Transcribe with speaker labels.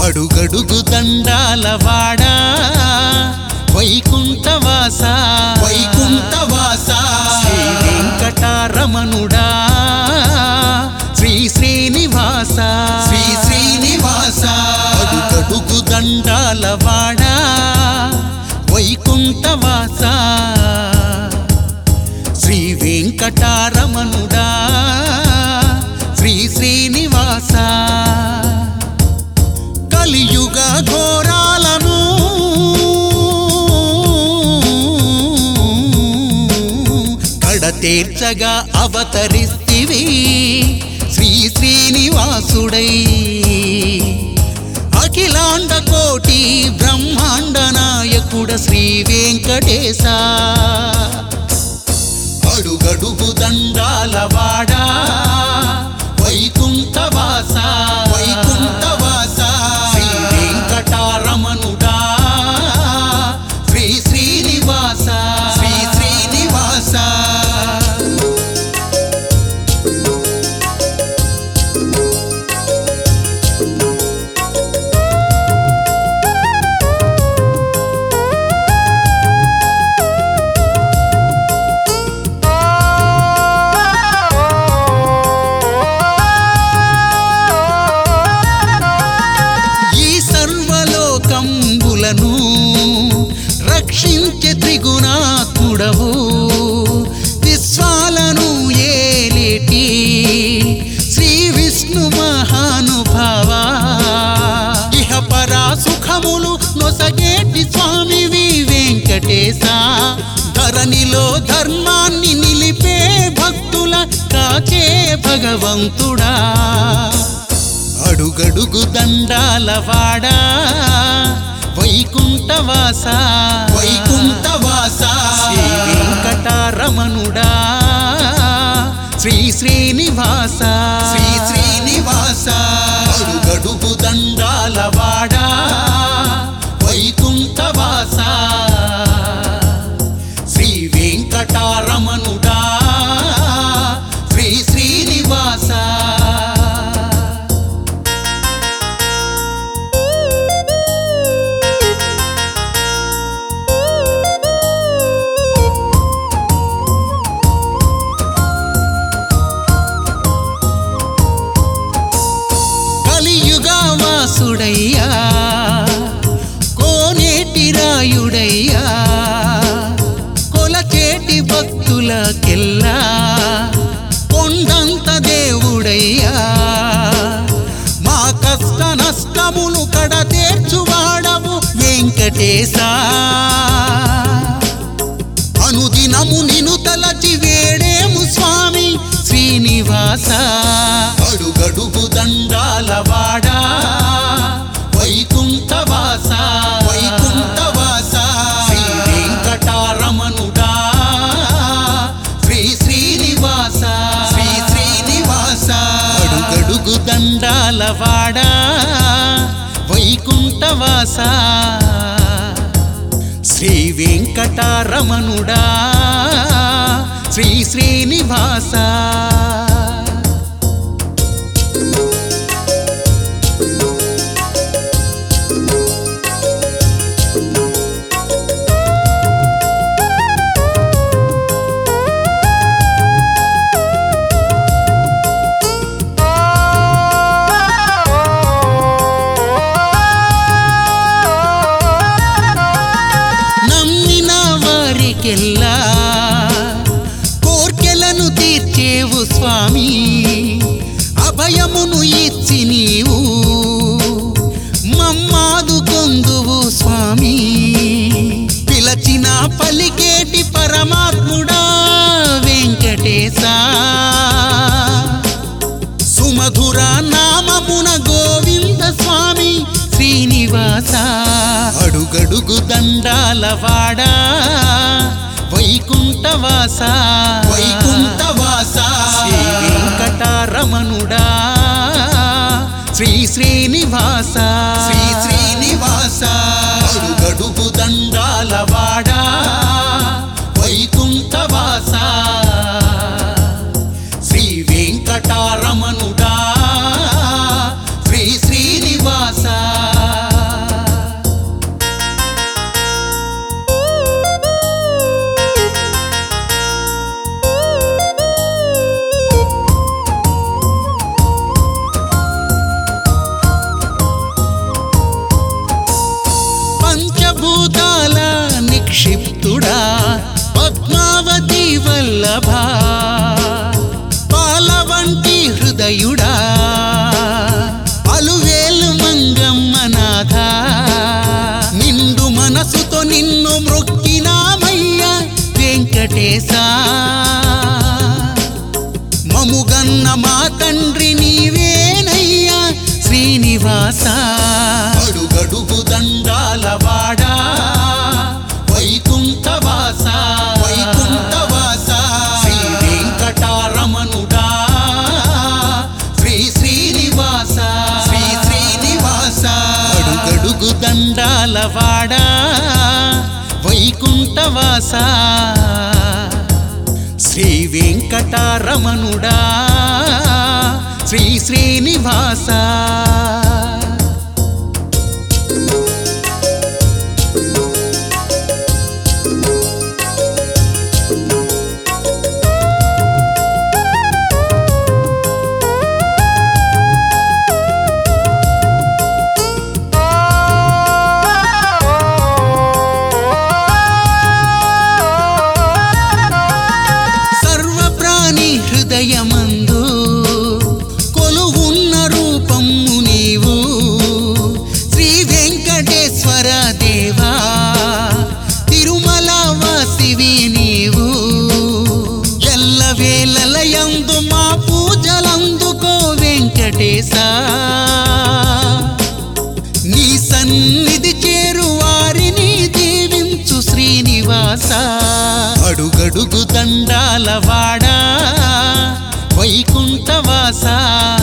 Speaker 1: అడుగడుగు దండాలవాడా వైకుంఠవాస
Speaker 2: వైకుంఠవాస
Speaker 1: శ్రీ వెంకటరమణుడా శ్రీ శ్రీనివాస
Speaker 2: శ్రీ శ్రీనివాస
Speaker 1: అడుగడుగు దండాలవాడా వైకుంఠవాస శ్రీ వెంకటరమణుడా శ్రీ శ్రీనివాస కలియుగ ఘోరాలను కడతేర్చగా అవతరిస్తివి శ్రీ శ్రీనివాసుడై అఖిలాండ కోటి బ్రహ్మాండ నాయకుడ శ్రీ వెంకటేశ అడుగడుగు దండాలవాడా వైకుంఠవాస
Speaker 2: వైకుంఠవాస
Speaker 1: శ్రీ వెంకటరమణుడా శ్రీ శ్రీనివాస
Speaker 2: శ్రీ శ్రీనివాస
Speaker 1: కంబులను రక్షించే త్రిగుణాత్ముడవు విశ్వాలను ఏలేటి శ్రీ విష్ణు మహానుభావ ఇహపరా సుఖములు నొసగేటి స్వామివి వెంకటేశ ధరణిలో ధర్మాన్ని నిలిపే భక్తుల కాచే భగవంతుడా అడుగడుగు దండాలవాడా వైకుంఠవాస
Speaker 2: వైకుంఠవాస
Speaker 1: శ్రీ వెంకటరమణుడా శ్రీ శ్రీనివాస
Speaker 2: శ్రీ శ్రీనివాస
Speaker 1: అడుగడుగు దండాలవాడా వైకుంఠవాస శ్రీ వెంకటరమణుడా శ్రీ శ్రీనివాస వాసుడయ్యా కోనేటి రాయుడయ్యా కొలచేటి భక్తులకెల్లా కొండంత దేవుడయ్యా మా కష్ట నష్టములు కడతేర్చువాడవు వెంకటేశ అనుదినము నిను తలచి వేడేము స్వామి శ్రీనివాస అడుగడుగు దండాలవాడా వైకుంఠవాస
Speaker 2: వైకుంఠవాస
Speaker 1: శ్రీ వెంకటరమణుడా శ్రీ శ్రీనివాస
Speaker 2: శ్రీ శ్రీనివాస
Speaker 1: అడుగడుగు దండాలవాడా వైకుంఠవాస శ్రీ వెంకటరమణుడా శ్రీ శ్రీనివాస వారికెల్లా కోర్కెలను తీర్చేవు స్వామి అభయమును ఇచ్చి నీవు మమ్మాదు కొందువు స్వామి పిలచిన పలికేటి పరమాత్ముడా వెంకటేశ సుమధుర నామమున గోవింద స్వామి శ్రీనివాస అడుగడుగు దండాలవాడా వైకుంఠవాస
Speaker 2: వైకుంఠవాస
Speaker 1: శ్రీ వెంకటరమణుడా శ్రీ శ్రీనివాస
Speaker 2: శ్రీ శ్రీనివాస
Speaker 1: అడుగడుగు దండాలవాడా వైకుంఠవాస శ్రీ వెంకటరమణుడా శ్రీ శ్రీనివాస వెంకటేశా మముగన్న మా తండ్రి నీవేనయ్యా శ్రీనివాస
Speaker 2: అడుగడుగు దండాల వాడా
Speaker 1: వైకుంఠవాస
Speaker 2: వైకుంఠవాస
Speaker 1: శ్రీ వెంకటరమణుడా శ్రీ శ్రీనివాస
Speaker 2: శ్రీ శ్రీనివాస
Speaker 1: అడుగడుగు దండాల వాడా వైకుంఠవాస శ్రీ వెంకటరమణుడా శ్రీ శ్రీనివాస హృదయమందు కొలువున్న రూపము నీవు శ్రీ వెంకటేశ్వర దేవా తిరుమల వాసివి నీవు ఎల్లవేళలయందు మా పూజలందుకో వెంకటేశ నీ సన్నిధి చేరు వారిని దీవించు శ్రీనివాస అడుగడుగు దండాల వాడా వైకుంఠవాస